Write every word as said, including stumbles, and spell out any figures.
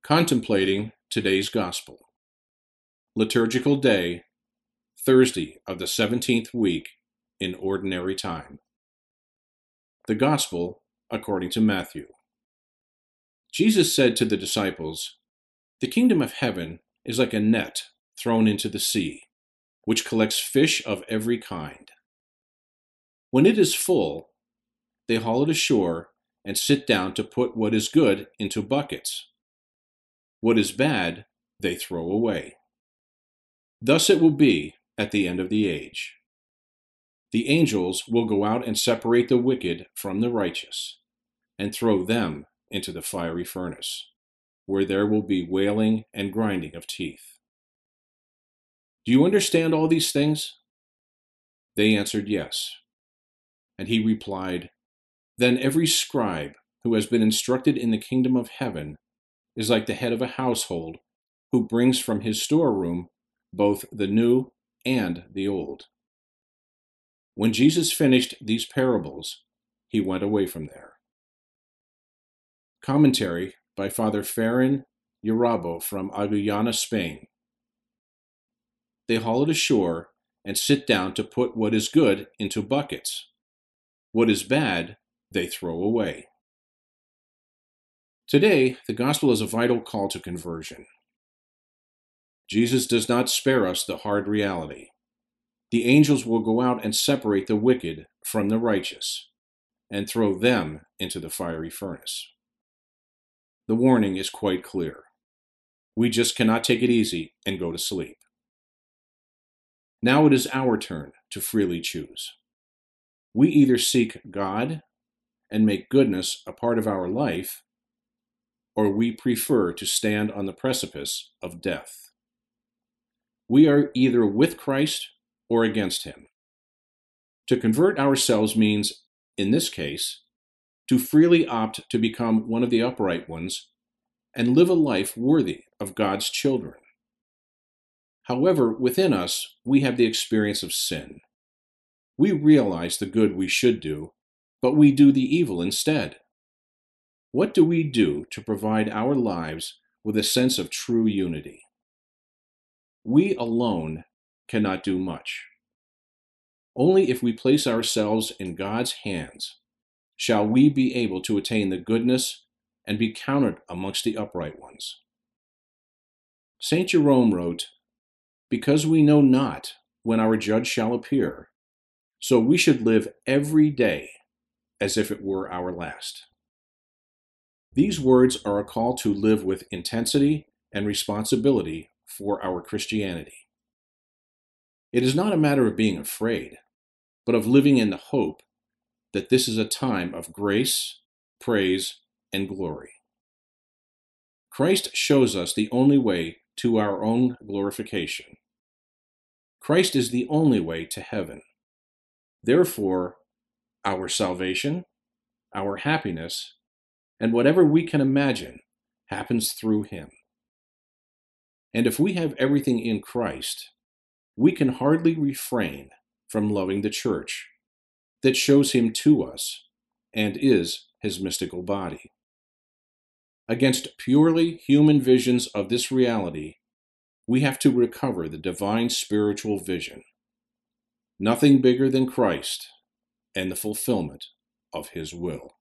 Contemplating today's Gospel. Liturgical Day, Thursday of the seventeenth week in Ordinary Time. The Gospel according to Matthew. Jesus said to the disciples, "The kingdom of heaven is like a net thrown into the sea, which collects fish of every kind. When it is full, they haul it ashore and sit down to put what is good into buckets. What is bad, they throw away. Thus it will be at the end of the age. The angels will go out and separate the wicked from the righteous, and throw them into the fiery furnace, where there will be wailing and grinding of teeth." "Do you understand all these things?" They answered, "Yes." And he replied, "Then every scribe who has been instructed in the kingdom of heaven is like the head of a household who brings from his storeroom both the new and the old." When Jesus finished these parables, he went away from there. Commentary by Father Ferran Urabo from Agullana, Spain. They haul it ashore and sit down to put what is good into buckets. What is bad, they throw away. Today, the gospel is a vital call to conversion. Jesus does not spare us the hard reality. The angels will go out and separate the wicked from the righteous, and throw them into the fiery furnace. The warning is quite clear. We just cannot take it easy and go to sleep. Now it is our turn to freely choose. We either seek God and make goodness a part of our life, or we prefer to stand on the precipice of death. We are either with Christ or against him. To convert ourselves means, in this case, to freely opt to become one of the upright ones and live a life worthy of God's children. However, within us, we have the experience of sin. We realize the good we should do, but we do the evil instead. What do we do to provide our lives with a sense of true unity? We alone cannot do much. Only if we place ourselves in God's hands shall we be able to attain the goodness and be counted amongst the upright ones. Saint Jerome wrote, "Because we know not when our judge shall appear, so we should live every day as if it were our last." These words are a call to live with intensity and responsibility for our Christianity. It is not a matter of being afraid, but of living in the hope that this is a time of grace, praise, and glory. Christ shows us the only way to our own glorification. Christ is the only way to heaven. Therefore, our salvation, our happiness, and whatever we can imagine happens through him. And if we have everything in Christ, we can hardly refrain from loving the Church that shows him to us and is his mystical body. Against purely human visions of this reality, we have to recover the divine spiritual vision. Nothing bigger than Christ and the fulfillment of his will.